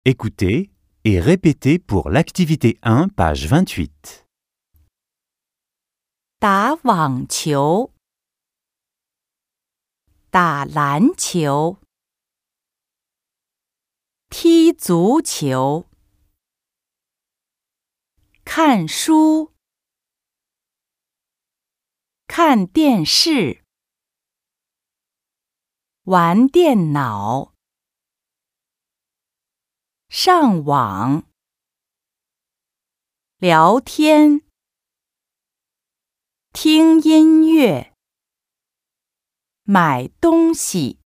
Écoutez et répétez pour l'activité 1, page 28. 打网球，打篮球，踢足球，看书，看电视，玩电脑，上网，聊天，听音乐，买东西。